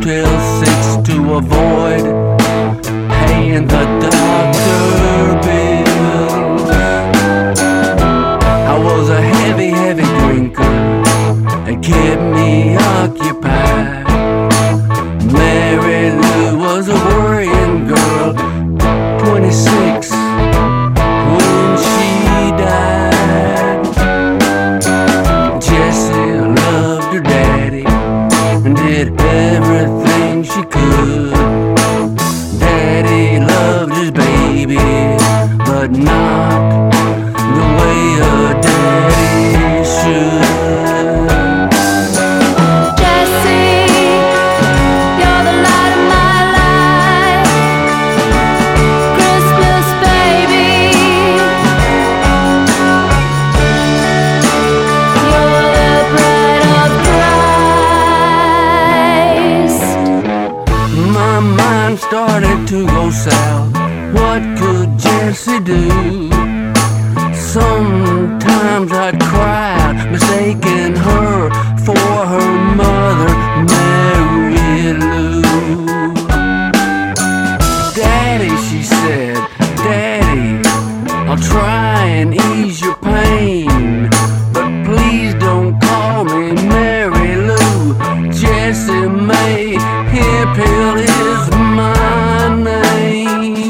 Motel 6 to avoid paying the doctor bill. I was a heavy drinker. It kept me occupied. Mary Lou was a worrying girl, 26 when she died. Jessie loved her daddy and did everything she could. Daddy loved his baby, but not the way a daddy should. Started to go south. What could Jessie do? Sometimes I'd cry out, mistaking her for her mother, Mary Lou. Daddy, she said, Daddy, I'll try and ease your pain, but please don't call me Mary Lou. Jessie May Hemphill is my name.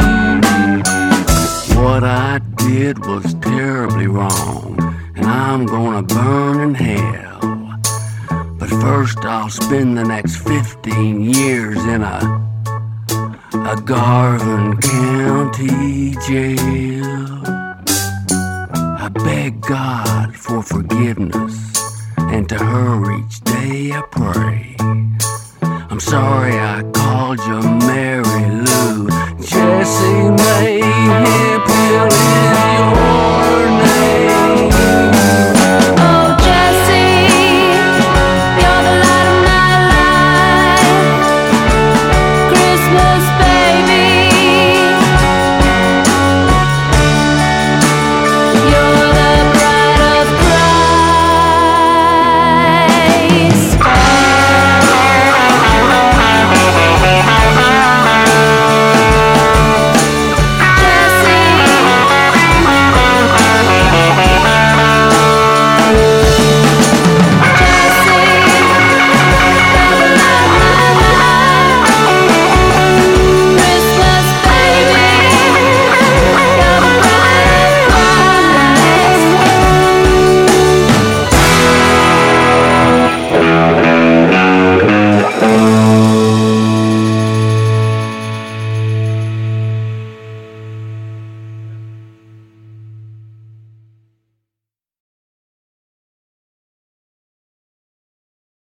What I did was terribly wrong, and I'm gonna burn in hell. But first I'll spend the next 15 years in a Garvin County jail. I beg God for forgiveness, and to her each day I pray. I'm sorry I called you Mary Lou. Jessie May